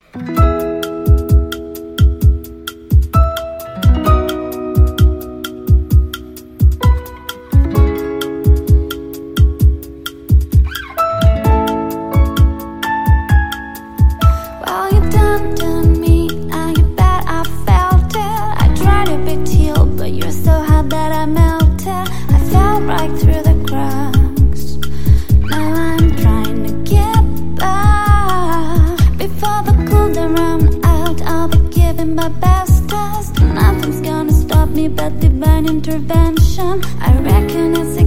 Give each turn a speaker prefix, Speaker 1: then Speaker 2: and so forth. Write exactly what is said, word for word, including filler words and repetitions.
Speaker 1: Right through the cracks. Now I'm trying to get back. Before the cool down run out, I'll be giving my best test. Nothing's gonna stop me but divine intervention. I reckon it's